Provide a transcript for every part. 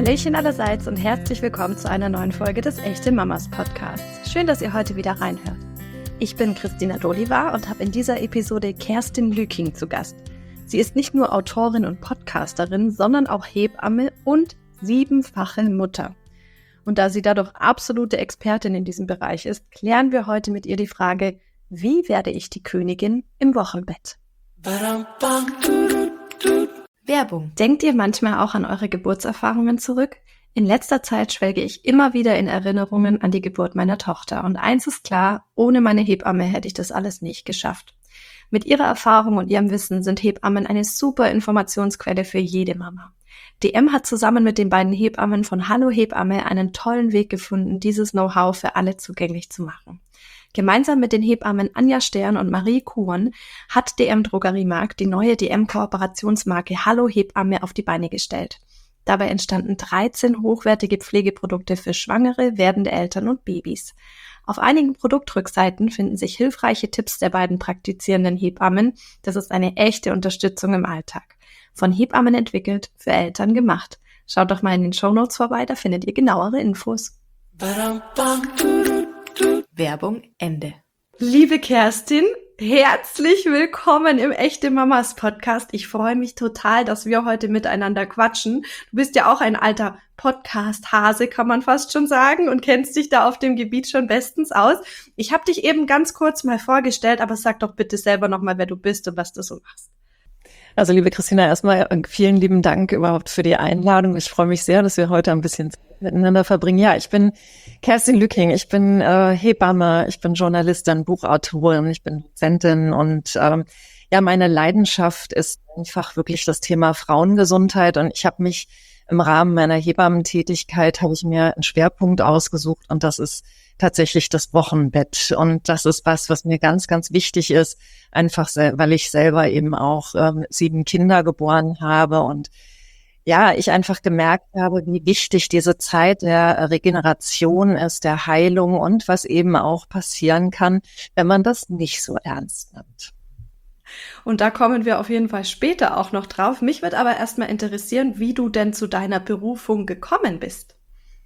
Hallöchen allerseits und herzlich willkommen zu einer neuen Folge des Echte Mamas Podcasts. Schön, dass ihr heute wieder reinhört. Ich bin Christina Dolivar und habe in dieser Episode Kerstin Lüking zu Gast. Sie ist nicht nur Autorin und Podcasterin, sondern auch Hebamme und 7-fache Mutter. Und da sie dadurch absolute Expertin in diesem Bereich ist, klären wir heute mit ihr die Frage, wie werde ich die Königin im Wochenbett? Werbung. Denkt ihr manchmal auch an eure Geburtserfahrungen zurück? In letzter Zeit schwelge ich immer wieder in Erinnerungen an die Geburt meiner Tochter. Und eins ist klar, ohne meine Hebamme hätte ich das alles nicht geschafft. Mit ihrer Erfahrung und ihrem Wissen sind Hebammen eine super Informationsquelle für jede Mama. DM hat zusammen mit den beiden Hebammen von Hallo Hebamme einen tollen Weg gefunden, dieses Know-how für alle zugänglich zu machen. Gemeinsam mit den Hebammen Anja Stern und Marie Kuhn hat DM Drogeriemarkt die neue DM-Kooperationsmarke Hallo Hebamme auf die Beine gestellt. Dabei entstanden 13 hochwertige Pflegeprodukte für Schwangere, werdende Eltern und Babys. Auf einigen Produktrückseiten finden sich hilfreiche Tipps der beiden praktizierenden Hebammen. Das ist eine echte Unterstützung im Alltag. Von Hebammen entwickelt, für Eltern gemacht. Schaut doch mal in den Shownotes vorbei, da findet ihr genauere Infos. Werbung Ende. Liebe Kerstin, herzlich willkommen im Echte Mamas Podcast. Ich freue mich total, dass wir heute miteinander quatschen. Du bist ja auch ein alter Podcast-Hase, kann man fast schon sagen, und kennst dich da auf dem Gebiet schon bestens aus. Ich habe dich eben ganz kurz mal vorgestellt, aber sag doch bitte selber nochmal, wer du bist und was du so machst. Also liebe Christina, erstmal vielen lieben Dank überhaupt für die Einladung. Ich freue mich sehr, dass wir heute ein bisschen Zeit miteinander verbringen. Ja, ich bin Kerstin Lüking, ich bin Hebamme, ich bin Journalistin, Buchautorin, ich bin Dozentin und meine Leidenschaft ist einfach wirklich das Thema Frauengesundheit und ich habe mich im Rahmen meiner Hebammentätigkeit habe ich mir einen Schwerpunkt ausgesucht und das ist tatsächlich das Wochenbett. Und das ist was mir ganz, ganz wichtig ist, einfach weil ich selber eben auch 7 Kinder geboren habe und ja, ich einfach gemerkt habe, wie wichtig diese Zeit der Regeneration ist, der Heilung und was eben auch passieren kann, wenn man das nicht so ernst nimmt. Und da kommen wir auf jeden Fall später auch noch drauf. Mich wird aber erstmal interessieren, wie du denn zu deiner Berufung gekommen bist.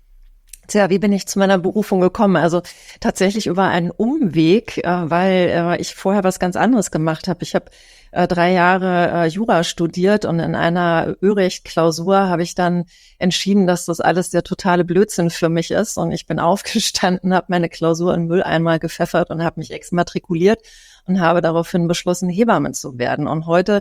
Tja, wie bin ich zu meiner Berufung gekommen? Also tatsächlich über einen Umweg, weil ich vorher was ganz anderes gemacht habe. Ich habe 3 Jahre Jura studiert und in einer Örecht-Klausur habe ich dann entschieden, dass das alles der totale Blödsinn für mich ist. Und ich bin aufgestanden, habe meine Klausur in den Mülleimer gepfeffert und habe mich exmatrikuliert und habe daraufhin beschlossen, Hebamme zu werden. Und heute,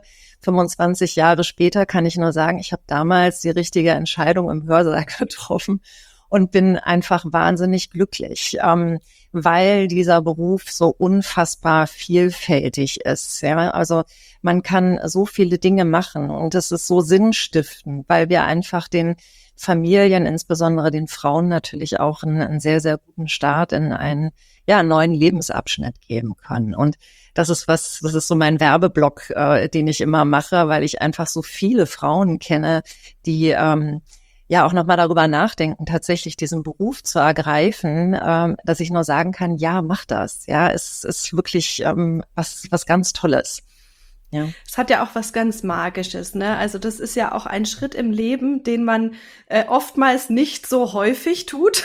25 Jahre später, kann ich nur sagen, ich habe damals die richtige Entscheidung im Hörsaal getroffen und bin einfach wahnsinnig glücklich, weil dieser Beruf so unfassbar vielfältig ist. Ja? Also man kann so viele Dinge machen und es ist so sinnstiftend, weil wir einfach den Familien, insbesondere den Frauen natürlich auch einen sehr, sehr guten Start in einen neuen Lebensabschnitt geben können. Und das ist das ist so mein Werbeblock, den ich immer mache, weil ich einfach so viele Frauen kenne, die auch nochmal darüber nachdenken, tatsächlich diesen Beruf zu ergreifen, dass ich nur sagen kann, ja, mach das. Ja, es ist wirklich was ganz Tolles. Ja. Es hat ja auch was ganz Magisches, ne? Also das ist ja auch ein Schritt im Leben, den man oftmals nicht so häufig tut,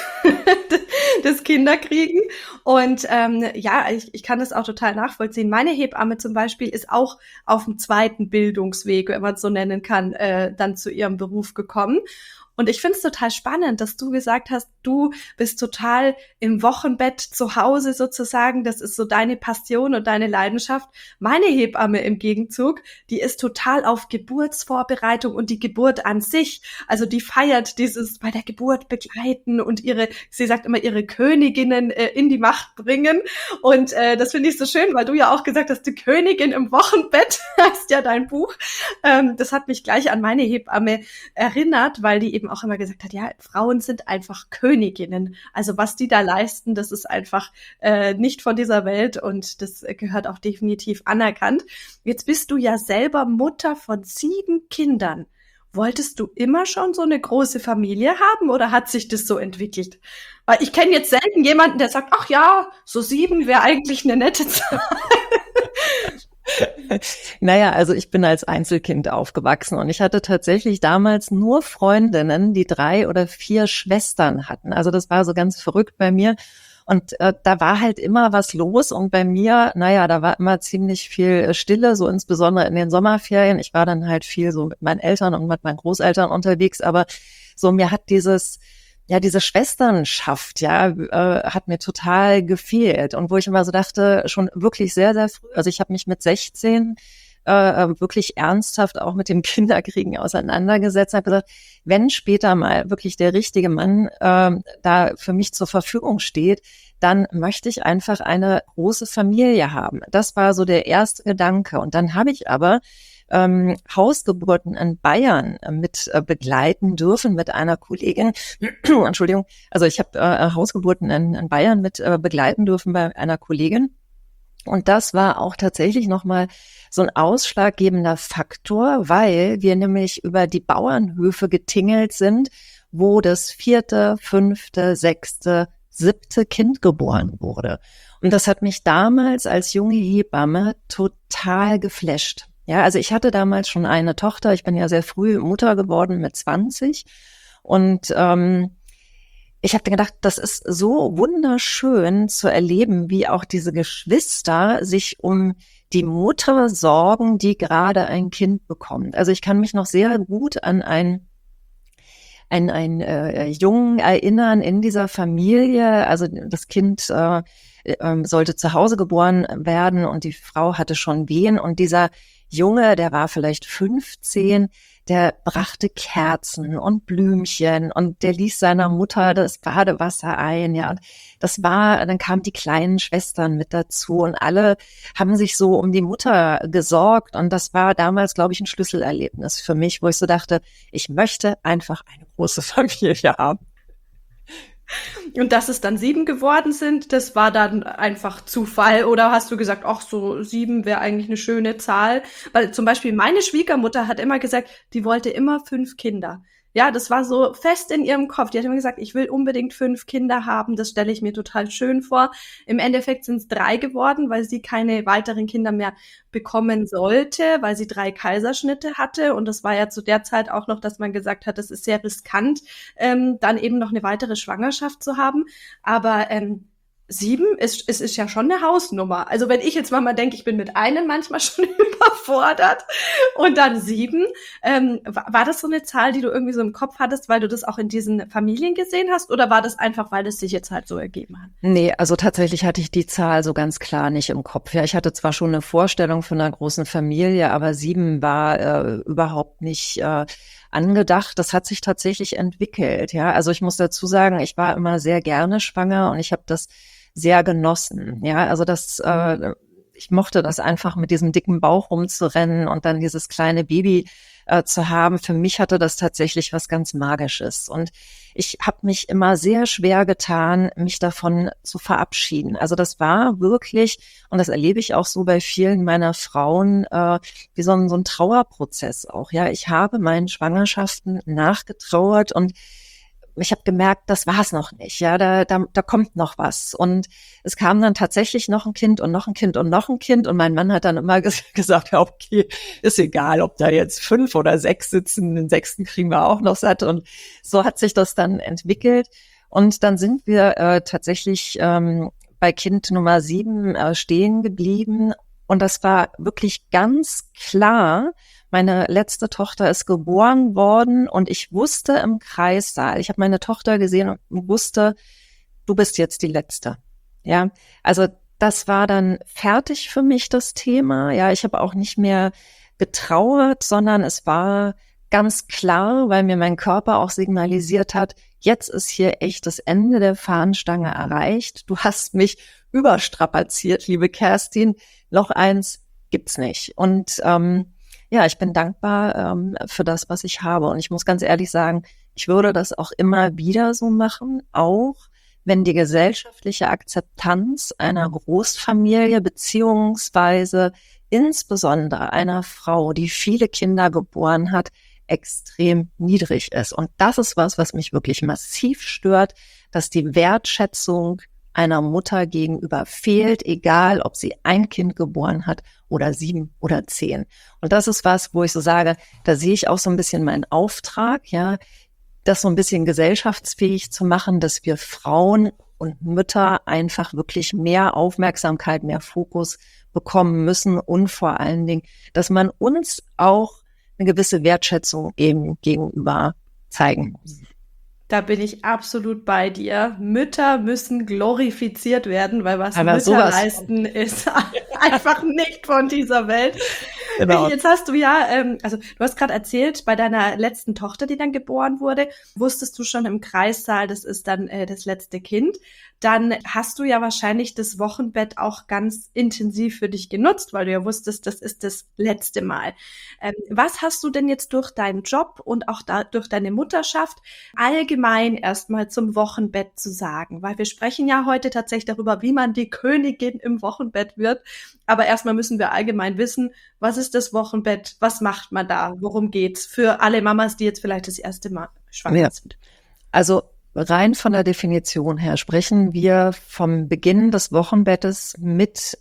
das Kinderkriegen. Und ich kann das auch total nachvollziehen. Meine Hebamme zum Beispiel ist auch auf dem zweiten Bildungsweg, wenn man es so nennen kann, dann zu ihrem Beruf gekommen. Und ich finde es total spannend, dass du gesagt hast, du bist total im Wochenbett zu Hause sozusagen. Das ist so deine Passion und deine Leidenschaft. Meine Hebamme im Gegenzug, die ist total auf Geburtsvorbereitung und die Geburt an sich. Also die feiert dieses bei der Geburt begleiten und sie sagt immer, ihre Königinnen in die Macht bringen. Und das finde ich so schön, weil du ja auch gesagt hast, die Königin im Wochenbett heißt ja dein Buch. Das hat mich gleich an meine Hebamme erinnert, weil die eben auch immer gesagt hat, ja, Frauen sind einfach Königinnen. Also was die da leisten, das ist einfach nicht von dieser Welt und das gehört auch definitiv anerkannt. Jetzt bist du ja selber Mutter von 7 Kindern. Wolltest du immer schon so eine große Familie haben oder hat sich das so entwickelt? Weil ich kenne jetzt selten jemanden, der sagt, ach ja, so 7 wäre eigentlich eine nette Zahl. Naja, also ich bin als Einzelkind aufgewachsen und ich hatte tatsächlich damals nur Freundinnen, die 3 oder 4 Schwestern hatten. Also das war so ganz verrückt bei mir. Und da war halt immer was los und bei mir, naja, da war immer ziemlich viel Stille, so insbesondere in den Sommerferien. Ich war dann halt viel so mit meinen Eltern und mit meinen Großeltern unterwegs, aber so mir hat diese Schwesternschaft, hat mir total gefehlt. Und wo ich immer so dachte, schon wirklich sehr, sehr früh, also ich habe mich mit 16 wirklich ernsthaft auch mit dem Kinderkriegen auseinandergesetzt, habe gesagt, wenn später mal wirklich der richtige Mann da für mich zur Verfügung steht, dann möchte ich einfach eine große Familie haben. Das war so der erste Gedanke. Und dann habe ich aber Hausgeburten in Bayern mit begleiten dürfen mit einer Kollegin. Entschuldigung, also ich habe Hausgeburten in Bayern mit begleiten dürfen bei einer Kollegin. Und das war auch tatsächlich nochmal so ein ausschlaggebender Faktor, weil wir nämlich über die Bauernhöfe getingelt sind, wo das 4., 5., 6., 7. Kind geboren wurde. Und das hat mich damals als junge Hebamme total geflasht. Ja, also ich hatte damals schon eine Tochter. Ich bin ja sehr früh Mutter geworden mit 20. Und ich habe gedacht, das ist so wunderschön zu erleben, wie auch diese Geschwister sich um die Mutter sorgen, die gerade ein Kind bekommt. Also ich kann mich noch sehr gut an einen Jungen erinnern in dieser Familie. Also das Kind sollte zu Hause geboren werden und die Frau hatte schon Wehen und dieser Junge, der war vielleicht 15, der brachte Kerzen und Blümchen und der ließ seiner Mutter das Badewasser ein, ja. Und dann kamen die kleinen Schwestern mit dazu und alle haben sich so um die Mutter gesorgt und das war damals, glaube ich, ein Schlüsselerlebnis für mich, wo ich so dachte, ich möchte einfach eine große Familie haben. Und dass es dann 7 geworden sind, das war dann einfach Zufall? Oder hast du gesagt, ach, so 7 wäre eigentlich eine schöne Zahl? Weil zum Beispiel meine Schwiegermutter hat immer gesagt, die wollte immer 5 Kinder. Ja, das war so fest in ihrem Kopf. Die hat immer gesagt, ich will unbedingt 5 Kinder haben. Das stelle ich mir total schön vor. Im Endeffekt sind es 3 geworden, weil sie keine weiteren Kinder mehr bekommen sollte, weil sie 3 Kaiserschnitte hatte. Und das war ja zu der Zeit auch noch, dass man gesagt hat, das ist sehr riskant, dann eben noch eine weitere Schwangerschaft zu haben. Aber 7 ist ja schon eine Hausnummer. Also wenn ich jetzt mal denke, ich bin mit einem manchmal schon überfordert und dann 7, war das so eine Zahl, die du irgendwie so im Kopf hattest, weil du das auch in diesen Familien gesehen hast oder war das einfach, weil es sich jetzt halt so ergeben hat? Nee, also tatsächlich hatte ich die Zahl so ganz klar nicht im Kopf. Ja, ich hatte zwar schon eine Vorstellung von einer großen Familie, aber 7 war überhaupt nicht angedacht. Das hat sich tatsächlich entwickelt. Ja, also ich muss dazu sagen, ich war immer sehr gerne schwanger und ich habe das sehr genossen. Ja, also ich mochte das einfach mit diesem dicken Bauch rumzurennen und dann dieses kleine Baby zu haben. Für mich hatte das tatsächlich was ganz Magisches. Und ich habe mich immer sehr schwer getan, mich davon zu verabschieden. Also das war wirklich, und das erlebe ich auch so bei vielen meiner Frauen, wie so ein Trauerprozess auch. Ja, ich habe meinen Schwangerschaften nachgetrauert und ich habe gemerkt, das war's noch nicht. Ja, da kommt noch was. Und es kam dann tatsächlich noch ein Kind und noch ein Kind und noch ein Kind. Und mein Mann hat dann immer gesagt, ja, okay, ist egal, ob da jetzt 5 oder 6 sitzen, den 6. kriegen wir auch noch satt. Und so hat sich das dann entwickelt. Und dann sind wir tatsächlich bei Kind Nummer 7 stehen geblieben. Und das war wirklich ganz klar. Meine letzte Tochter ist geboren worden und ich wusste im Kreissaal, ich habe meine Tochter gesehen und wusste, du bist jetzt die Letzte. Ja, also das war dann fertig für mich, das Thema. Ja, ich habe auch nicht mehr getrauert, sondern es war ganz klar, weil mir mein Körper auch signalisiert hat, jetzt ist hier echt das Ende der Fahnenstange erreicht. Du hast mich überstrapaziert, liebe Kerstin. Noch eins gibt's nicht. Und ja, ich bin dankbar für das, was ich habe. Und ich muss ganz ehrlich sagen, ich würde das auch immer wieder so machen, auch wenn die gesellschaftliche Akzeptanz einer Großfamilie beziehungsweise insbesondere einer Frau, die viele Kinder geboren hat, extrem niedrig ist. Und das ist was mich wirklich massiv stört, dass die Wertschätzung einer Mutter gegenüber fehlt, egal ob sie ein Kind geboren hat oder 7 oder 10. Und das ist was, wo ich so sage, da sehe ich auch so ein bisschen meinen Auftrag, ja, das so ein bisschen gesellschaftsfähig zu machen, dass wir Frauen und Mütter einfach wirklich mehr Aufmerksamkeit, mehr Fokus bekommen müssen und vor allen Dingen, dass man uns auch eine gewisse Wertschätzung eben gegenüber zeigen muss. Da bin ich absolut bei dir. Mütter müssen glorifiziert werden, weil was Aber Mütter leisten, ist einfach nicht von dieser Welt. Genau. Jetzt hast du ja, also du hast gerade erzählt, bei deiner letzten Tochter, die dann geboren wurde, wusstest du schon im Kreissaal, das ist dann das letzte Kind. Dann hast du ja wahrscheinlich das Wochenbett auch ganz intensiv für dich genutzt, weil du ja wusstest, das ist das letzte Mal. Was hast du denn jetzt durch deinen Job und auch durch deine Mutterschaft allgemein erstmal zum Wochenbett zu sagen? Weil wir sprechen ja heute tatsächlich darüber, wie man die Königin im Wochenbett wird. Aber erstmal müssen wir allgemein wissen, was ist das Wochenbett? Was macht man da? Worum geht's? Für alle Mamas, die jetzt vielleicht das erste Mal schwanger sind. Also rein von der Definition her sprechen wir vom Beginn des Wochenbettes mit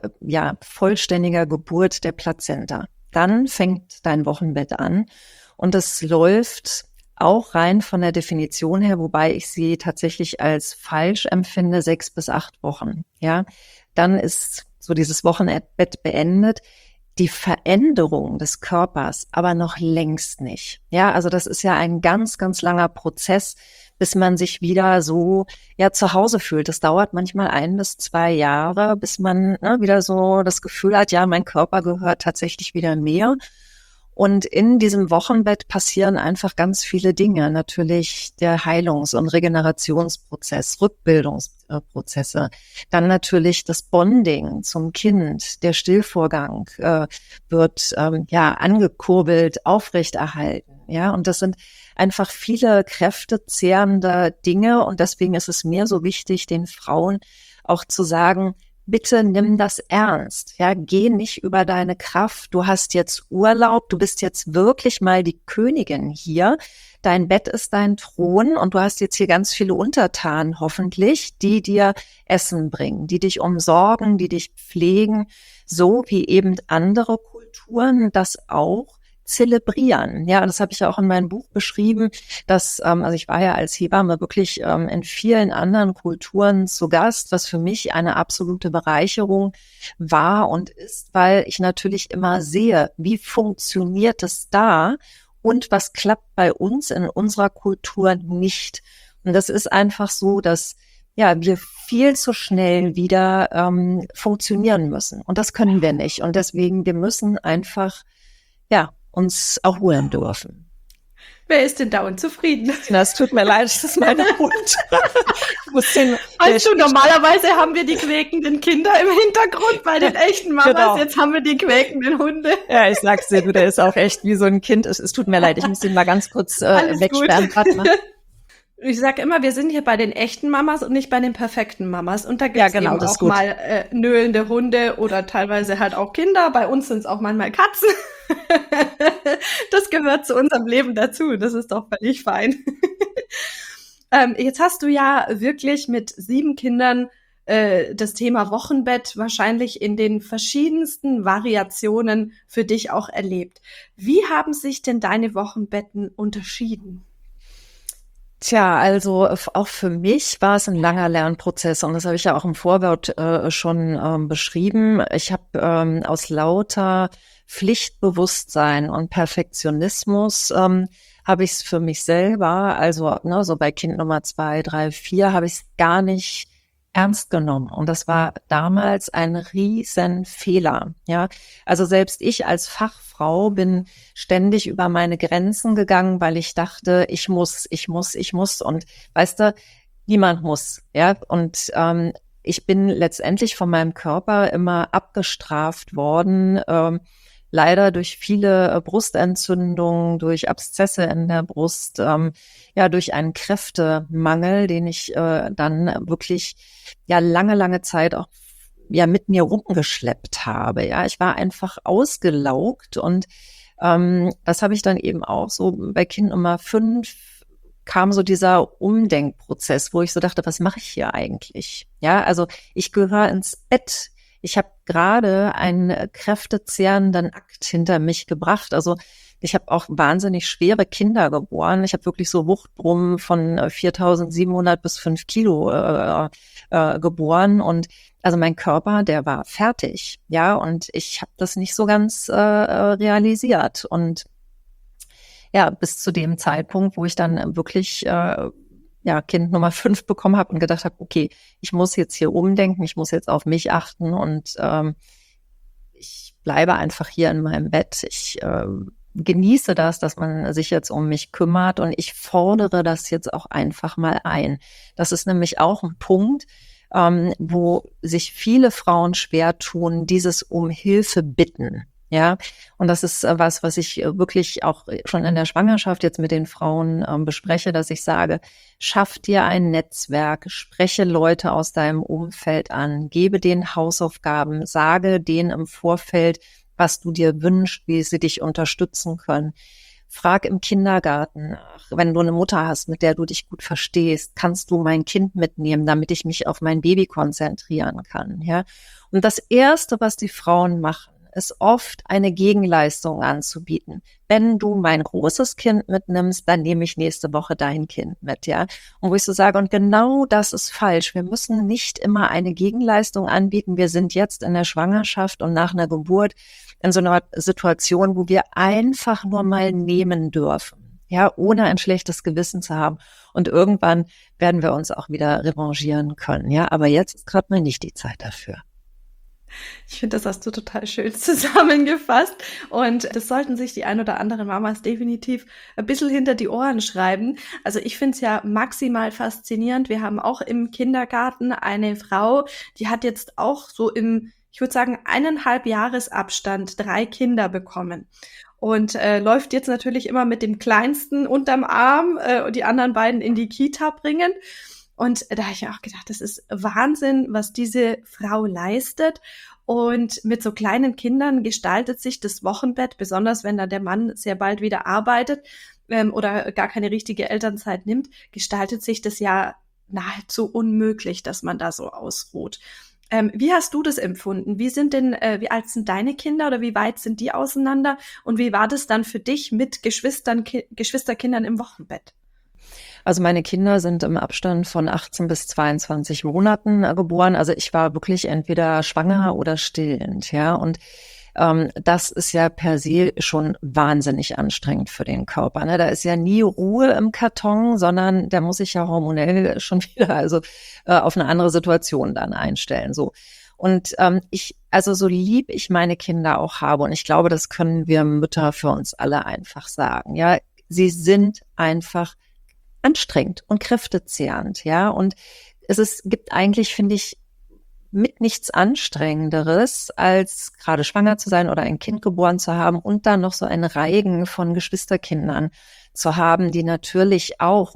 vollständiger Geburt der Plazenta. Dann fängt dein Wochenbett an und es läuft auch rein von der Definition her, wobei ich sie tatsächlich als falsch empfinde, 6 bis 8 Wochen. Ja, dann ist so dieses Wochenbett beendet. Die Veränderung des Körpers aber noch längst nicht. Ja, also das ist ja ein ganz, ganz langer Prozess, bis man sich wieder so zu Hause fühlt. Das dauert manchmal 1 bis 2 Jahre, bis man wieder so das Gefühl hat, ja, mein Körper gehört tatsächlich wieder mir. Und in diesem Wochenbett passieren einfach ganz viele Dinge. Natürlich der Heilungs- und Regenerationsprozess, Rückbildungsprozesse. Dann natürlich das Bonding zum Kind. Der Stillvorgang wird angekurbelt, aufrechterhalten. Ja, und das sind einfach viele kräftezehrende Dinge. Und deswegen ist es mir so wichtig, den Frauen auch zu sagen, bitte nimm das ernst. Ja, geh nicht über deine Kraft. Du hast jetzt Urlaub. Du bist jetzt wirklich mal die Königin hier. Dein Bett ist dein Thron und du hast jetzt hier ganz viele Untertanen hoffentlich, die dir Essen bringen, die dich umsorgen, die dich pflegen, so wie eben andere Kulturen das auch zelebrieren. Ja, das habe ich ja auch in meinem Buch beschrieben, dass, ich war ja als Hebamme wirklich in vielen anderen Kulturen zu Gast, was für mich eine absolute Bereicherung war und ist, weil ich natürlich immer sehe, wie funktioniert es da und was klappt bei uns in unserer Kultur nicht. Und das ist einfach so, dass wir viel zu schnell wieder funktionieren müssen. Und das können wir nicht. Und deswegen, wir müssen einfach uns erholen dürfen. Wer ist denn da unzufrieden? Das tut mir leid, das ist meine Hund. Normalerweise haben wir die quäkenden Kinder im Hintergrund bei den echten Mamas, genau. Jetzt haben wir die quäkenden Hunde. Ja, ich sag's dir, der ist auch echt wie so ein Kind. Es tut mir leid, ich muss den mal ganz kurz wegsperren. Ich sage immer, wir sind hier bei den echten Mamas und nicht bei den perfekten Mamas. Und da gibt's eben auch mal nöhlende Hunde oder teilweise halt auch Kinder. Bei uns sind es auch manchmal Katzen. Das gehört zu unserem Leben dazu. Das ist doch völlig fein. Jetzt hast du ja wirklich mit 7 Kindern das Thema Wochenbett wahrscheinlich in den verschiedensten Variationen für dich auch erlebt. Wie haben sich denn deine Wochenbetten unterschieden? Tja, also auch für mich war es ein langer Lernprozess und das habe ich ja auch im Vorwort schon beschrieben. Ich habe aus lauter Pflichtbewusstsein und Perfektionismus habe ich es für mich selber, also so bei Kind Nummer 2, 3, 4 habe ich es gar nicht ernst genommen. Und das war damals ein riesen Fehler. Ja, also selbst ich als Fachfrau bin ständig über meine Grenzen gegangen, weil ich dachte, ich muss. Und weißt du, niemand muss. Ja, und ich bin letztendlich von meinem Körper immer abgestraft worden. Leider durch viele Brustentzündungen, durch Abszesse in der Brust, durch einen Kräftemangel, den ich dann wirklich lange Zeit auch mit mir rumgeschleppt habe. Ja, ich war einfach ausgelaugt und das habe ich dann eben auch so bei Kind Nummer 5 kam so dieser Umdenkprozess, wo ich so dachte, was mache ich hier eigentlich? Ja, also ich gehöre ins Bett. Ich habe gerade einen kräftezehrenden Akt hinter mich gebracht. Also ich habe auch wahnsinnig schwere Kinder geboren. Ich habe wirklich so Wuchtbrummen von 4.700 bis 5 Kilo geboren. Und also mein Körper, der war fertig. Ja, und ich habe das nicht so ganz realisiert. Und ja, bis zu dem Zeitpunkt, wo ich dann wirklich Kind Nummer 5 bekommen habe und gedacht habe, okay, ich muss jetzt hier umdenken, ich muss jetzt auf mich achten und ich bleibe einfach hier in meinem Bett. Ich genieße das, dass man sich jetzt um mich kümmert und ich fordere das jetzt auch einfach mal ein. Das ist nämlich auch ein Punkt, wo sich viele Frauen schwer tun, dieses um Hilfe bitten. Ja, und das ist was ich wirklich auch schon in der Schwangerschaft jetzt mit den Frauen bespreche, dass ich sage, schaff dir ein Netzwerk, spreche Leute aus deinem Umfeld an, gebe denen Hausaufgaben, sage denen im Vorfeld, was du dir wünschst, wie sie dich unterstützen können. Frag im Kindergarten nach. Wenn du eine Mutter hast, mit der du dich gut verstehst, kannst du mein Kind mitnehmen, damit ich mich auf mein Baby konzentrieren kann. Ja? Und das Erste, was die Frauen machen, ist oft eine Gegenleistung anzubieten. Wenn du mein großes Kind mitnimmst, dann nehme ich nächste Woche dein Kind mit, ja. Und wo ich so sage, und genau das ist falsch. Wir müssen nicht immer eine Gegenleistung anbieten. Wir sind jetzt in der Schwangerschaft und nach einer Geburt in so einer Situation, wo wir einfach nur mal nehmen dürfen, ja, ohne ein schlechtes Gewissen zu haben. Und irgendwann werden wir uns auch wieder revanchieren können, ja. Aber jetzt ist gerade mal nicht die Zeit dafür. Ich finde, das hast du total schön zusammengefasst. Und das sollten sich die ein oder anderen Mamas definitiv ein bisschen hinter die Ohren schreiben. Also ich finde es ja maximal faszinierend. Wir haben auch im Kindergarten eine Frau, die hat jetzt auch so ich würde sagen, 1,5 Jahresabstand 3 Kinder bekommen. Und läuft jetzt natürlich immer mit dem Kleinsten unterm Arm und die anderen beiden in die Kita bringen. Und da habe ich auch gedacht, das ist Wahnsinn, was diese Frau leistet. Und mit so kleinen Kindern gestaltet sich das Wochenbett, besonders wenn da der Mann sehr bald wieder arbeitet oder gar keine richtige Elternzeit nimmt, gestaltet sich das ja nahezu unmöglich, dass man da so ausruht. Wie hast du das empfunden? Wie alt sind deine Kinder oder wie weit sind die auseinander? Und wie war das dann für dich mit Geschwisterkindern im Wochenbett? Also meine Kinder sind im Abstand von 18 bis 22 Monaten geboren. Also ich war wirklich entweder schwanger oder stillend, ja. Und das ist ja per se schon wahnsinnig anstrengend für den Körper. Ne? Da ist ja nie Ruhe im Karton, sondern der muss sich ja hormonell schon wieder auf eine andere Situation dann einstellen. So. Und also so lieb ich meine Kinder auch habe, und ich glaube, das können wir Mütter für uns alle einfach sagen. Ja, sie sind einfach anstrengend und kräftezehrend, ja. Und gibt eigentlich, finde ich, mit nichts Anstrengenderes, als gerade schwanger zu sein oder ein Kind geboren zu haben und dann noch so einen Reigen von Geschwisterkindern zu haben, die natürlich auch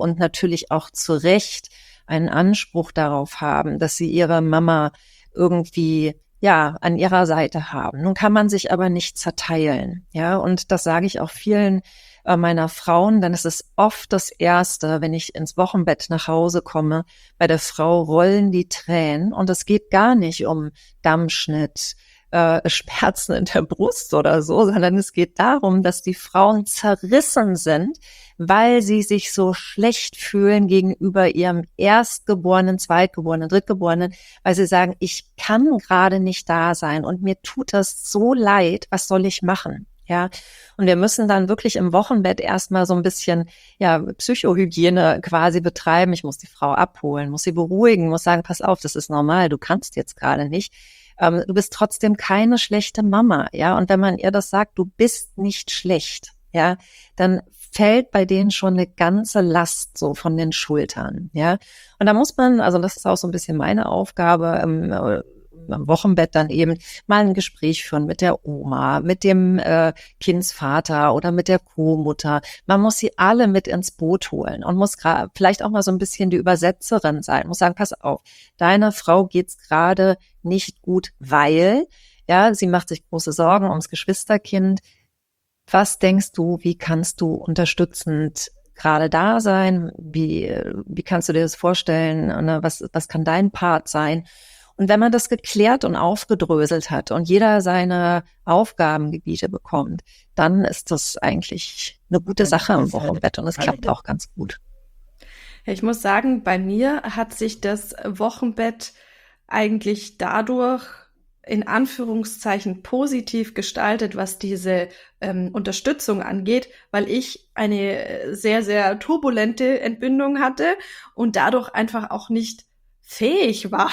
zu Recht einen Anspruch darauf haben, dass sie ihre Mama irgendwie an ihrer Seite haben. Nun kann man sich aber nicht zerteilen, ja. Und das sage ich auch vielen meiner Frauen, dann ist es oft das Erste, wenn ich ins Wochenbett nach Hause komme, bei der Frau rollen die Tränen, und es geht gar nicht um Dammschnitt, Schmerzen in der Brust oder so, sondern es geht darum, dass die Frauen zerrissen sind, weil sie sich so schlecht fühlen gegenüber ihrem Erstgeborenen, Zweitgeborenen, Drittgeborenen, weil sie sagen, ich kann gerade nicht da sein und mir tut das so leid, was soll ich machen? Ja, und wir müssen dann wirklich im Wochenbett erstmal so ein bisschen, Psychohygiene quasi betreiben. Ich muss die Frau abholen, muss sie beruhigen, muss sagen, pass auf, das ist normal, du kannst jetzt gerade nicht. Du bist trotzdem keine schlechte Mama, ja. Und wenn man ihr das sagt, du bist nicht schlecht, ja, dann fällt bei denen schon eine ganze Last so von den Schultern, ja. Und da muss man, also das ist auch so ein bisschen meine Aufgabe, am Wochenbett dann eben mal ein Gespräch führen mit der Oma, mit dem Kindsvater oder mit der Co-Mutter. Man muss sie alle mit ins Boot holen und muss vielleicht auch mal so ein bisschen die Übersetzerin sein, muss sagen, pass auf, deiner Frau geht's gerade nicht gut, weil, sie macht sich große Sorgen ums Geschwisterkind. Was denkst du, wie kannst du unterstützend gerade da sein? Wie kannst du dir das vorstellen? Ne? Was kann dein Part sein? Und wenn man das geklärt und aufgedröselt hat und jeder seine Aufgabengebiete bekommt, dann ist das eigentlich eine gute Sache im Wochenbett und es klappt auch ganz gut. Ja, ich muss sagen, bei mir hat sich das Wochenbett eigentlich dadurch in Anführungszeichen positiv gestaltet, was diese Unterstützung angeht, weil ich eine sehr, sehr turbulente Entbindung hatte und dadurch einfach auch nicht fähig war.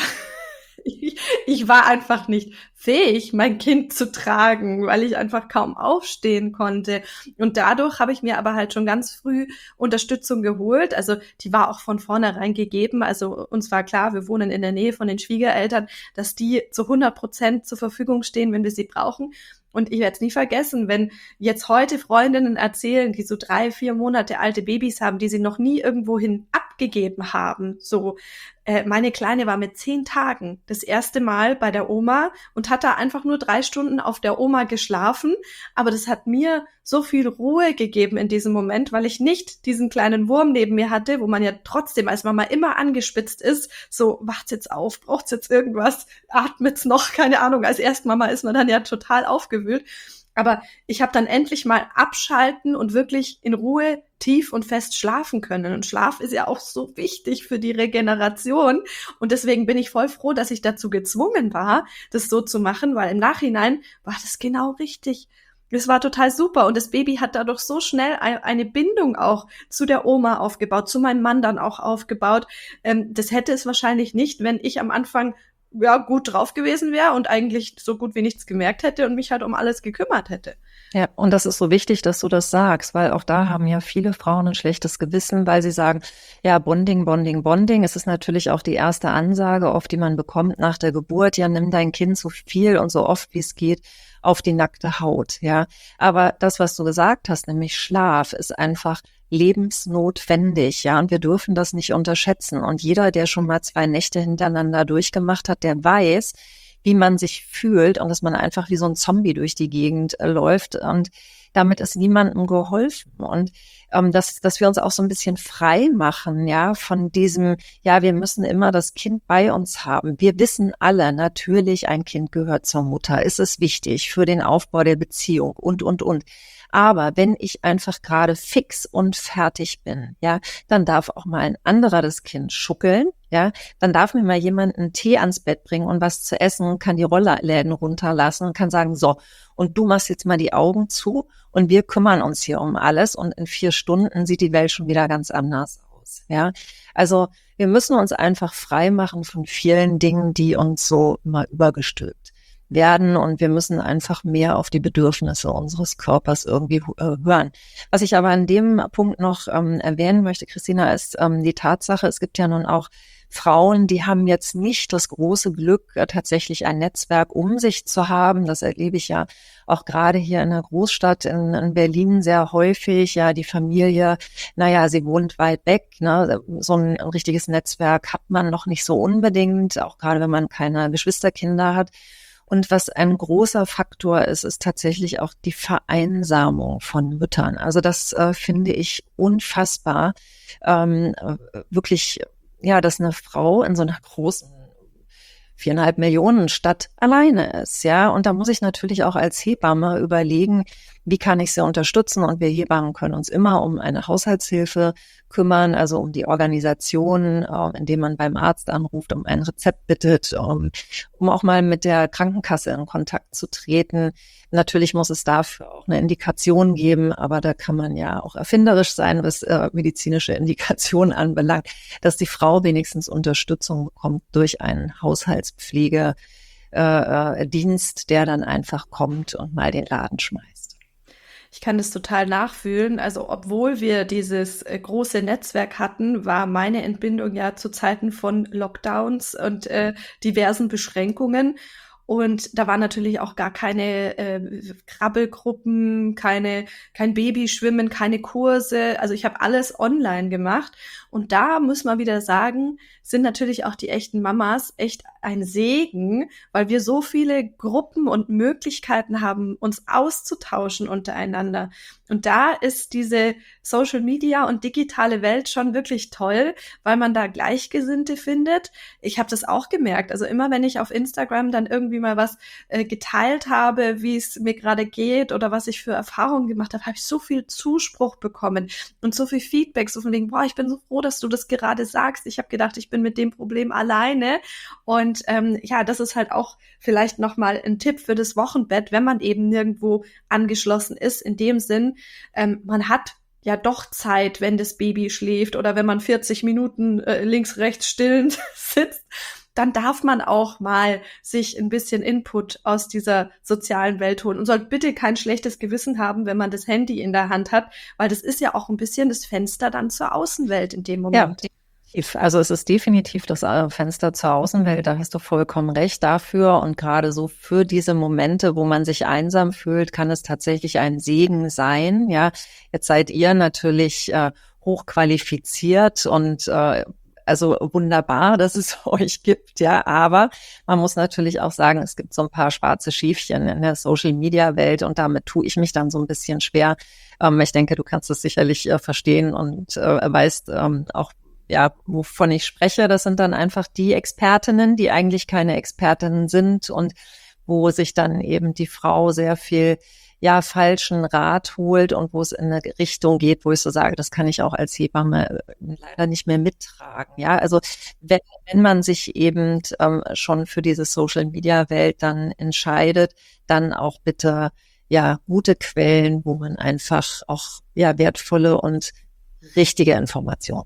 Ich war einfach nicht fähig, mein Kind zu tragen, weil ich einfach kaum aufstehen konnte. Und dadurch habe ich mir aber halt schon ganz früh Unterstützung geholt. Also die war auch von vornherein gegeben. Also uns war klar, wir wohnen in der Nähe von den Schwiegereltern, dass die zu 100% zur Verfügung stehen, wenn wir sie brauchen. Und ich werde es nie vergessen, wenn jetzt heute Freundinnen erzählen, die so 3, 4 Monate alte Babys haben, die sie noch nie irgendwohin abgegeben haben. So, meine Kleine war mit 10 Tagen das erste Mal bei der Oma und hat da einfach nur 3 Stunden auf der Oma geschlafen. Aber das hat mir so viel Ruhe gegeben in diesem Moment, weil ich nicht diesen kleinen Wurm neben mir hatte, wo man ja trotzdem als Mama immer angespitzt ist. So, wacht's jetzt auf, braucht's jetzt irgendwas, atmet's noch, keine Ahnung. Als Erstmama ist man dann ja total aufgewühlt. Aber ich habe dann endlich mal abschalten und wirklich in Ruhe tief und fest schlafen können. Und Schlaf ist ja auch so wichtig für die Regeneration. Und deswegen bin ich voll froh, dass ich dazu gezwungen war, das so zu machen, weil im Nachhinein war das genau richtig. Es war total super. Und das Baby hat dadurch so schnell eine Bindung auch zu der Oma aufgebaut, zu meinem Mann dann auch aufgebaut. Das hätte es wahrscheinlich nicht, wenn ich am Anfang ja gut drauf gewesen wäre und eigentlich so gut wie nichts gemerkt hätte und mich halt um alles gekümmert hätte. Ja, und das ist so wichtig, dass du das sagst, weil auch da haben ja viele Frauen ein schlechtes Gewissen, weil sie sagen, ja, Bonding, Bonding, Bonding. Es ist natürlich auch die erste Ansage, oft die man bekommt nach der Geburt, ja, nimm dein Kind so viel und so oft wie es geht auf die nackte Haut, ja. Aber das, was du gesagt hast, nämlich Schlaf, ist einfach lebensnotwendig, ja, und wir dürfen das nicht unterschätzen. Und jeder, der schon mal 2 Nächte hintereinander durchgemacht hat, der weiß, wie man sich fühlt und dass man einfach wie so ein Zombie durch die Gegend läuft. Und damit ist niemandem geholfen. Und dass wir uns auch so ein bisschen frei machen, ja, von diesem, ja, wir müssen immer das Kind bei uns haben. Wir wissen alle, natürlich, ein Kind gehört zur Mutter. Ist es wichtig für den Aufbau der Beziehung und. Aber wenn ich einfach gerade fix und fertig bin, ja, dann darf auch mal ein anderer das Kind schuckeln, ja, dann darf mir mal jemand einen Tee ans Bett bringen und was zu essen, kann die Rollladen runterlassen und kann sagen, so, und du machst jetzt mal die Augen zu und wir kümmern uns hier um alles und in 4 Stunden sieht die Welt schon wieder ganz anders aus, ja. Also wir müssen uns einfach frei machen von vielen Dingen, die uns so immer übergestülpt werden und wir müssen einfach mehr auf die Bedürfnisse unseres Körpers irgendwie hören. Was ich aber an dem Punkt noch erwähnen möchte, Christina, ist die Tatsache, es gibt ja nun auch Frauen, die haben jetzt nicht das große Glück, tatsächlich ein Netzwerk um sich zu haben. Das erlebe ich ja auch gerade hier in der Großstadt in Berlin sehr häufig. Ja, die Familie, naja, sie wohnt weit weg. Ne? So ein richtiges Netzwerk hat man noch nicht so unbedingt, auch gerade wenn man keine Geschwisterkinder hat. Und was ein großer Faktor ist, ist tatsächlich auch die Vereinsamung von Müttern. Also das finde ich unfassbar. Wirklich, ja, dass eine Frau in so einer großen 4,5 Millionen Stadt alleine ist, ja. Und da muss ich natürlich auch als Hebamme überlegen, wie kann ich sie unterstützen? Und wir Hebammen können uns immer um eine Haushaltshilfe kümmern, also um die Organisation, indem man beim Arzt anruft, um ein Rezept bittet, um auch mal mit der Krankenkasse in Kontakt zu treten. Natürlich muss es dafür auch eine Indikation geben, aber da kann man ja auch erfinderisch sein, was medizinische Indikationen anbelangt, dass die Frau wenigstens Unterstützung bekommt durch einen Haushaltspflegedienst, der dann einfach kommt und mal den Laden schmeißt. Ich kann das total nachfühlen. Also obwohl wir dieses große Netzwerk hatten, war meine Entbindung ja zu Zeiten von Lockdowns und diversen Beschränkungen. Und da waren natürlich auch gar keine Krabbelgruppen, kein Babyschwimmen, keine Kurse. Also ich habe alles online gemacht. Und da muss man wieder sagen, sind natürlich auch die echten Mamas echt ein Segen, weil wir so viele Gruppen und Möglichkeiten haben, uns auszutauschen untereinander. Und da ist diese Social Media und digitale Welt schon wirklich toll, weil man da Gleichgesinnte findet. Ich habe das auch gemerkt. Also immer, wenn ich auf Instagram dann irgendwie mal was geteilt habe, wie es mir gerade geht oder was ich für Erfahrungen gemacht habe, habe ich so viel Zuspruch bekommen und so viel Feedback, so von wegen, boah, ich bin so froh, dass du das gerade sagst. Ich habe gedacht, ich bin mit dem Problem alleine. Und ja, das ist halt auch vielleicht nochmal ein Tipp für das Wochenbett, wenn man eben nirgendwo angeschlossen ist, in dem Sinn, man hat ja doch Zeit, wenn das Baby schläft oder wenn man 40 Minuten links, rechts stillend sitzt, dann darf man auch mal sich ein bisschen Input aus dieser sozialen Welt holen und soll bitte kein schlechtes Gewissen haben, wenn man das Handy in der Hand hat, weil das ist ja auch ein bisschen das Fenster dann zur Außenwelt in dem Moment. Ja. Also es ist definitiv das Fenster zur Außenwelt, da hast du vollkommen recht dafür. Und gerade so für diese Momente, wo man sich einsam fühlt, kann es tatsächlich ein Segen sein. Ja, jetzt seid ihr natürlich hochqualifiziert und also wunderbar, dass es euch gibt, ja, aber man muss natürlich auch sagen, es gibt so ein paar schwarze Schäfchen in der Social-Media-Welt und damit tue ich mich dann so ein bisschen schwer. Ich denke, du kannst es sicherlich verstehen und weißt auch, ja, wovon ich spreche. Das sind dann einfach die Expertinnen, die eigentlich keine Expertinnen sind und wo sich dann eben die Frau sehr viel falschen Rat holt und wo es in eine Richtung geht, wo ich so sage, das kann ich auch als Hebamme leider nicht mehr mittragen. Ja, also wenn man sich eben schon für diese Social-Media-Welt dann entscheidet, dann auch bitte gute Quellen, wo man einfach auch wertvolle und richtige Informationen.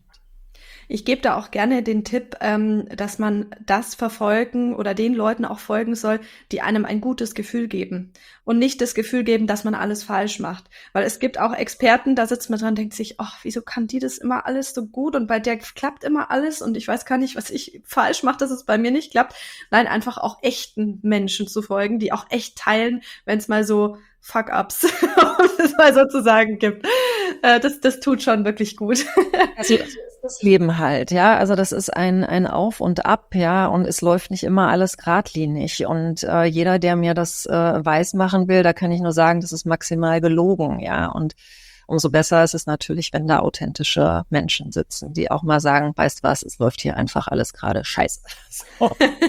Ich gebe da auch gerne den Tipp, dass man das verfolgen oder den Leuten auch folgen soll, die einem ein gutes Gefühl geben und nicht das Gefühl geben, dass man alles falsch macht. Weil es gibt auch Experten, da sitzt man dran und denkt sich, ach, wieso kann die das immer alles so gut und bei der klappt immer alles und ich weiß gar nicht, was ich falsch mache, dass es bei mir nicht klappt. Nein, einfach auch echten Menschen zu folgen, die auch echt teilen, wenn es mal so Fuck-ups, um es mal sozusagen gibt. Das tut schon wirklich gut. Also das Leben halt, ja. Also das ist ein Auf und Ab, ja, und es läuft nicht immer alles geradlinig. Und jeder, der mir das weiß machen will, da kann ich nur sagen, das ist maximal gelogen, ja. Und umso besser ist es natürlich, wenn da authentische Menschen sitzen, die auch mal sagen, weißt was, es läuft hier einfach alles gerade scheiße. So.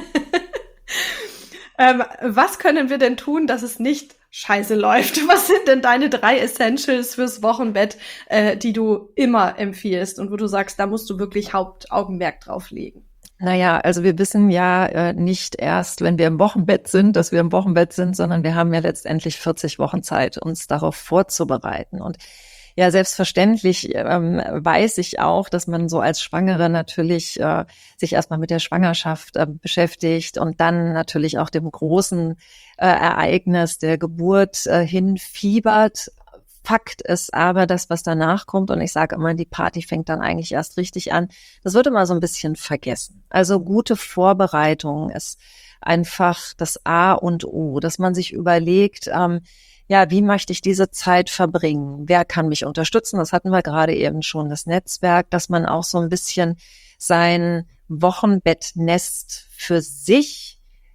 Was können wir denn tun, dass es nicht scheiße läuft? Was sind denn deine 3 Essentials fürs Wochenbett, die du immer empfiehlst und wo du sagst, da musst du wirklich Hauptaugenmerk drauf legen? Naja, also wir wissen ja nicht erst, wenn wir im Wochenbett sind, dass wir im Wochenbett sind, sondern wir haben ja letztendlich 40 Wochen Zeit, uns darauf vorzubereiten. Und ja, selbstverständlich weiß ich auch, dass man so als Schwangere natürlich sich erstmal mit der Schwangerschaft beschäftigt und dann natürlich auch dem großen Ereignis der Geburt hinfiebert. Fakt ist aber, das, was danach kommt, und ich sage immer, die Party fängt dann eigentlich erst richtig an, das wird immer so ein bisschen vergessen. Also gute Vorbereitung ist einfach das A und O, dass man sich überlegt, wie möchte ich diese Zeit verbringen? Wer kann mich unterstützen? Das hatten wir gerade eben schon, das Netzwerk, dass man auch so ein bisschen sein Wochenbettnest für sich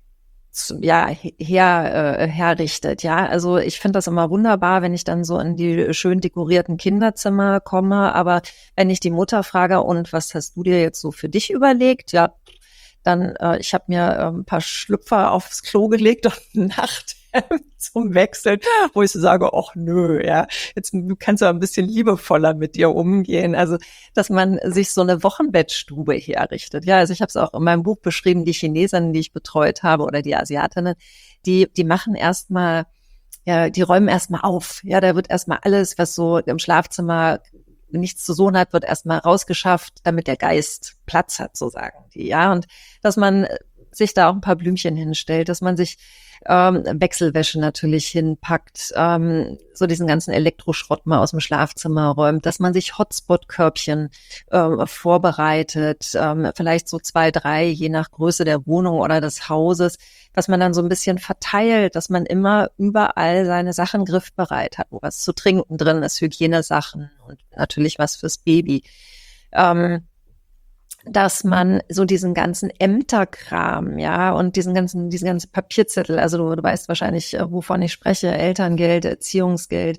herrichtet. Ja, also ich finde das immer wunderbar, wenn ich dann so in die schön dekorierten Kinderzimmer komme. Aber wenn ich die Mutter frage, und was hast du dir jetzt so für dich überlegt? Ja, dann ich habe mir ein paar Schlüpfer aufs Klo gelegt und eine Nacht zum Wechseln, wo ich so sage, ach nö, ja, jetzt du kannst ja ein bisschen liebevoller mit dir umgehen. Also, dass man sich so eine Wochenbettstube herrichtet. Ja, also ich habe es auch in meinem Buch beschrieben, die Chinesinnen, die ich betreut habe oder die Asiatinnen, die machen erstmal, die räumen erstmal auf. Ja, da wird erstmal alles, was so im Schlafzimmer nichts zu suchen hat, wird erstmal rausgeschafft, damit der Geist Platz hat, so sagen die. Ja, und dass man sich da auch ein paar Blümchen hinstellt, dass man sich Wechselwäsche natürlich hinpackt, so diesen ganzen Elektroschrott mal aus dem Schlafzimmer räumt, dass man sich Hotspot-Körbchen vorbereitet, vielleicht so 2, 3, je nach Größe der Wohnung oder des Hauses, dass man dann so ein bisschen verteilt, dass man immer überall seine Sachen griffbereit hat, wo was zu trinken drin ist, Hygienesachen und natürlich was fürs Baby. dass man so diesen ganzen Ämterkram, ja, und diesen ganzen Papierzettel, also du weißt wahrscheinlich, wovon ich spreche, Elterngeld, Erziehungsgeld,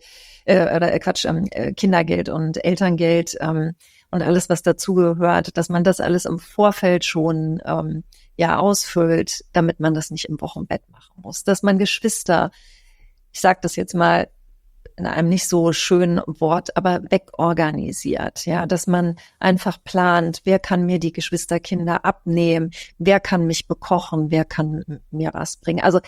Kindergeld und Elterngeld, und alles, was dazugehört, dass man das alles im Vorfeld schon, ja, ausfüllt, damit man das nicht im Wochenbett machen muss. Dass man Geschwister, ich sage das jetzt mal in einem nicht so schönen Wort, aber wegorganisiert, ja, dass man einfach plant, wer kann mir die Geschwisterkinder abnehmen, wer kann mich bekochen, wer kann mir was bringen. Also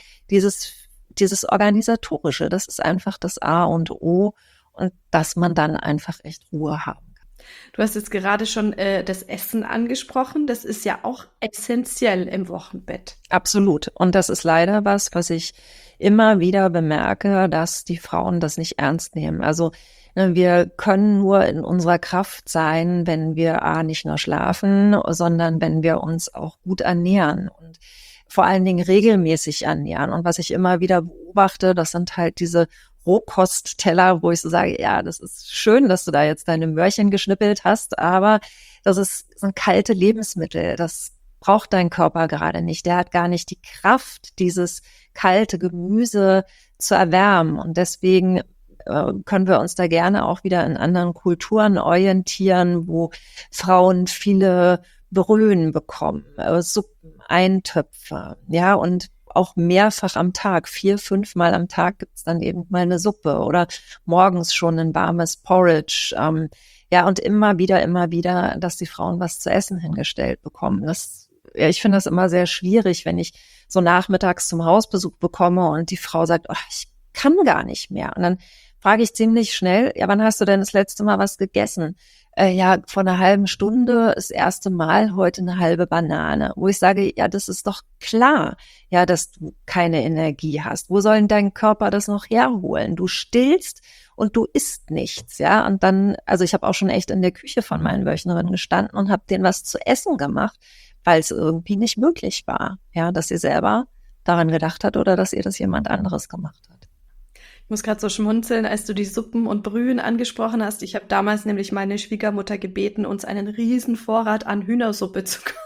dieses Organisatorische, das ist einfach das A und O, und dass man dann einfach echt Ruhe haben kann. Du hast jetzt gerade schon das Essen angesprochen. Das ist ja auch essentiell im Wochenbett. Absolut. Und das ist leider was ich immer wieder bemerke, dass die Frauen das nicht ernst nehmen. Also wir können nur in unserer Kraft sein, wenn wir nicht nur schlafen, sondern wenn wir uns auch gut ernähren und vor allen Dingen regelmäßig ernähren. Und was ich immer wieder beobachte, das sind halt diese Rohkostteller, wo ich so sage, ja, das ist schön, dass du da jetzt deine Möhrchen geschnippelt hast, aber sind kalte Lebensmittel. Das braucht dein Körper gerade nicht. Der hat gar nicht die Kraft, dieses kalte Gemüse zu erwärmen. Und deswegen können wir uns da gerne auch wieder in anderen Kulturen orientieren, wo Frauen viele Brühen bekommen, Suppen, Eintöpfe, ja, und auch mehrfach am Tag, 4, 5 Mal am Tag gibt's dann eben mal eine Suppe oder morgens schon ein warmes Porridge. Ja, und immer wieder, dass die Frauen was zu essen hingestellt bekommen. Ich finde das immer sehr schwierig, wenn ich so nachmittags zum Hausbesuch bekomme und die Frau sagt, oh, ich kann gar nicht mehr. Und dann frage ich ziemlich schnell, ja, wann hast du denn das letzte Mal was gegessen? Ja, vor einer halben Stunde das erste Mal, heute eine halbe Banane. Wo ich sage, ja, das ist doch klar, ja, dass du keine Energie hast. Wo soll denn dein Körper das noch herholen? Du stillst und du isst nichts, ja. Und dann, also ich habe auch schon echt in der Küche von meinen Wöchnerinnen gestanden und habe denen was zu essen gemacht, weil es irgendwie nicht möglich war, ja, dass sie selber daran gedacht hat oder dass ihr das jemand anderes gemacht hat. Ich muss gerade so schmunzeln, als du die Suppen und Brühen angesprochen hast. Ich habe damals nämlich meine Schwiegermutter gebeten, uns einen riesen Vorrat an Hühnersuppe zu kochen.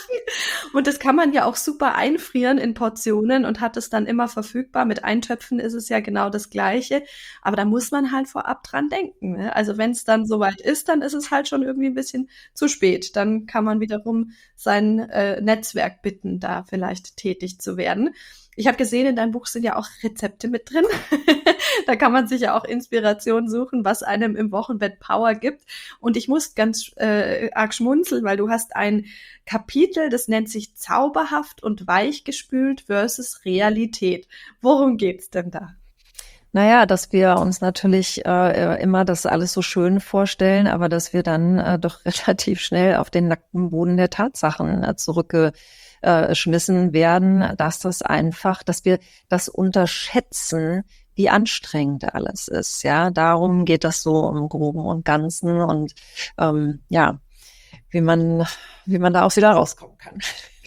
Und das kann man ja auch super einfrieren in Portionen und hat es dann immer verfügbar. Mit Eintöpfen ist es ja genau das Gleiche. Aber da muss man halt vorab dran denken, ne? Also wenn es dann soweit ist, dann ist es halt schon irgendwie ein bisschen zu spät. Dann kann man wiederum sein Netzwerk bitten, da vielleicht tätig zu werden. Ich habe gesehen, in deinem Buch sind ja auch Rezepte mit drin. Da kann man sich ja auch Inspiration suchen, was einem im Wochenbett Power gibt. Und ich muss ganz arg schmunzeln, weil du hast ein Kapitel, das nennt sich Zauberhaft und weichgespült versus Realität. Worum geht's denn da? Naja, dass wir uns natürlich immer das alles so schön vorstellen, aber dass wir dann doch relativ schnell auf den nackten Boden der Tatsachen zurückgeschmissen werden, dass wir das unterschätzen, wie anstrengend alles ist. Ja, darum geht das so im Groben und Ganzen und ja, wie man da auch wieder rauskommen kann.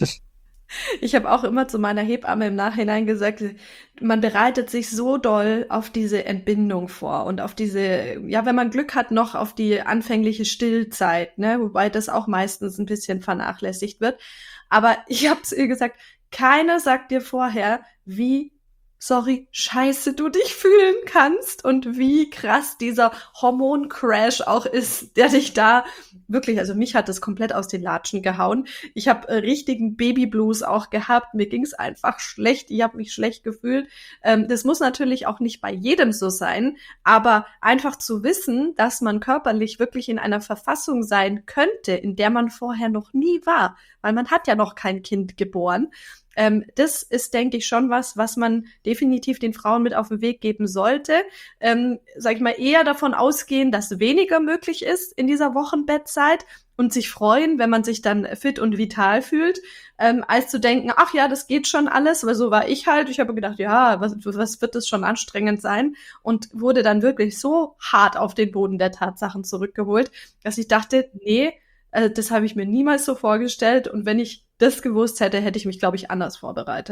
Ich habe auch immer zu meiner Hebamme im Nachhinein gesagt, man bereitet sich so doll auf diese Entbindung vor und auf diese, ja, wenn man Glück hat, noch auf die anfängliche Stillzeit, ne, wobei das auch meistens ein bisschen vernachlässigt wird. Aber ich habe zu ihr gesagt, keiner sagt dir vorher, wie scheiße du dich fühlen kannst und wie krass dieser Hormoncrash auch ist, der dich da wirklich, also mich hat das komplett aus den Latschen gehauen. Ich habe richtigen Babyblues auch gehabt, mir ging es einfach schlecht, ich habe mich schlecht gefühlt. Das muss natürlich auch nicht bei jedem so sein, aber einfach zu wissen, dass man körperlich wirklich in einer Verfassung sein könnte, in der man vorher noch nie war, weil man hat ja noch kein Kind geboren. Das ist, denke ich, schon was man definitiv den Frauen mit auf den Weg geben sollte. Sag ich mal, eher davon ausgehen, dass weniger möglich ist in dieser Wochenbettzeit und sich freuen, wenn man sich dann fit und vital fühlt, als zu denken, ach ja, das geht schon alles, weil so war ich halt. Ich habe gedacht, ja, was wird das schon anstrengend sein? Und wurde dann wirklich so hart auf den Boden der Tatsachen zurückgeholt, dass ich dachte, nee, das habe ich mir niemals so vorgestellt. Und wenn ich das gewusst hätte, hätte ich mich, glaube ich, anders vorbereitet.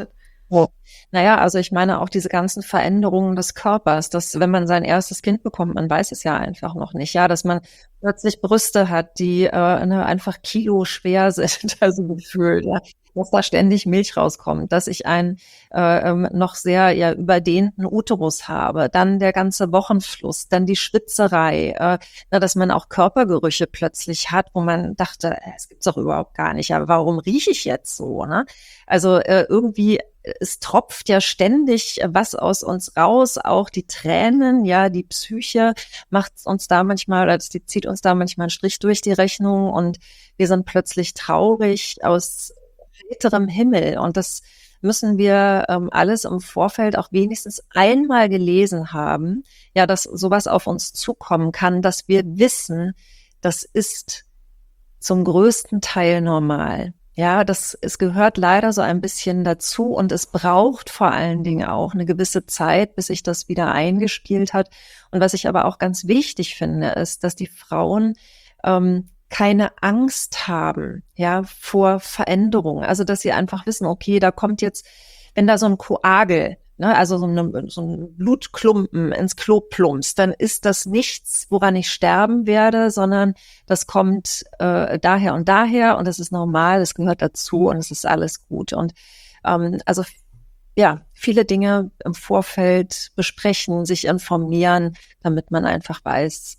Oh. Naja, also ich meine auch diese ganzen Veränderungen des Körpers, dass wenn man sein erstes Kind bekommt, man weiß es ja einfach noch nicht, ja, dass man plötzlich Brüste hat, die einfach kiloschwer sind, also gefühlt, ja, dass da ständig Milch rauskommt, dass ich einen noch sehr überdehnten Uterus habe, dann der ganze Wochenfluss, dann die Schwitzerei, dass man auch Körpergerüche plötzlich hat, wo man dachte, es gibt's doch überhaupt gar nicht, aber warum rieche ich jetzt so, ne? Also irgendwie es tropft ja ständig was aus uns raus, auch die Tränen, ja, die Psyche macht uns da manchmal, oder die zieht uns da manchmal einen Strich durch die Rechnung und wir sind plötzlich traurig aus heiterem Himmel und das müssen wir alles im Vorfeld auch wenigstens einmal gelesen haben, ja, dass sowas auf uns zukommen kann, dass wir wissen, das ist zum größten Teil normal. Ja, es gehört leider so ein bisschen dazu und es braucht vor allen Dingen auch eine gewisse Zeit, bis sich das wieder eingespielt hat. Und was ich aber auch ganz wichtig finde, ist, dass die Frauen keine Angst haben, ja, vor Veränderung. Also, dass sie einfach wissen, okay, da kommt jetzt, wenn da so ein Koagel, ne, also so ein Blutklumpen ins Klo plumpst, dann ist das nichts, woran ich sterben werde, sondern das kommt daher und daher und es ist normal, es gehört dazu und es ist alles gut. Und also ja, viele Dinge im Vorfeld besprechen, sich informieren, damit man einfach weiß,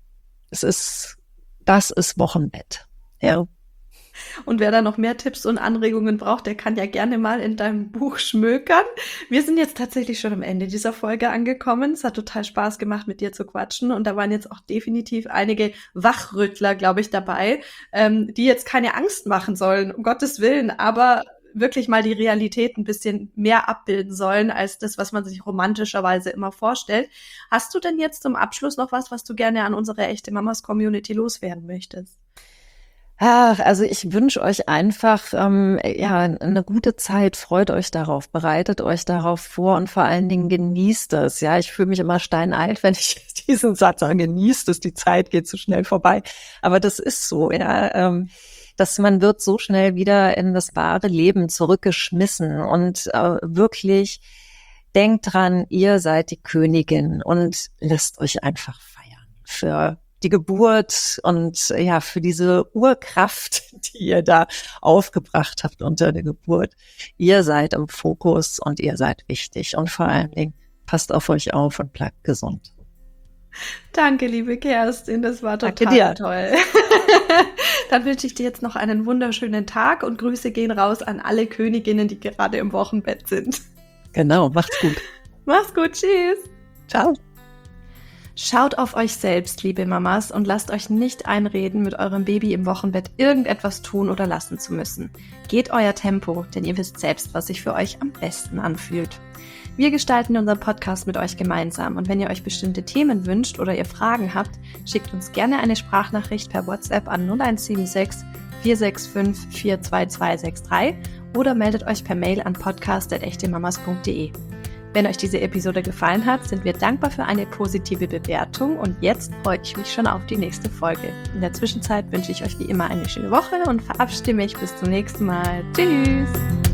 das ist Wochenbett. Ja. Und wer da noch mehr Tipps und Anregungen braucht, der kann ja gerne mal in deinem Buch schmökern. Wir sind jetzt tatsächlich schon am Ende dieser Folge angekommen. Es hat total Spaß gemacht, mit dir zu quatschen. Und da waren jetzt auch definitiv einige Wachrüttler, glaube ich, dabei, die jetzt keine Angst machen sollen, um Gottes Willen, aber wirklich mal die Realität ein bisschen mehr abbilden sollen, als das, was man sich romantischerweise immer vorstellt. Hast du denn jetzt zum Abschluss noch was du gerne an unsere Echte Mamas Community loswerden möchtest? Ach, also ich wünsche euch einfach eine gute Zeit, freut euch darauf, bereitet euch darauf vor und vor allen Dingen genießt es. Ja, ich fühle mich immer steinalt, wenn ich diesen Satz sage, genießt es, die Zeit geht so schnell vorbei. Aber das ist so, ja, dass man wird so schnell wieder in das wahre Leben zurückgeschmissen und wirklich denkt dran, ihr seid die Königin und lasst euch einfach feiern für die Geburt und ja, für diese Urkraft, die ihr da aufgebracht habt unter der Geburt. Ihr seid im Fokus und ihr seid wichtig und vor allen Dingen passt auf euch auf und bleibt gesund. Danke, liebe Kerstin, das war total toll. Dann wünsche ich dir jetzt noch einen wunderschönen Tag und Grüße gehen raus an alle Königinnen, die gerade im Wochenbett sind. Genau, macht's gut. Mach's gut, tschüss. Ciao. Schaut auf euch selbst, liebe Mamas, und lasst euch nicht einreden, mit eurem Baby im Wochenbett irgendetwas tun oder lassen zu müssen. Geht euer Tempo, denn ihr wisst selbst, was sich für euch am besten anfühlt. Wir gestalten unseren Podcast mit euch gemeinsam und wenn ihr euch bestimmte Themen wünscht oder ihr Fragen habt, schickt uns gerne eine Sprachnachricht per WhatsApp an 0176 465 42263 oder meldet euch per Mail an podcast@echtemamas.de. Wenn euch diese Episode gefallen hat, sind wir dankbar für eine positive Bewertung und jetzt freue ich mich schon auf die nächste Folge. In der Zwischenzeit wünsche ich euch wie immer eine schöne Woche und verabschiede mich bis zum nächsten Mal. Tschüss!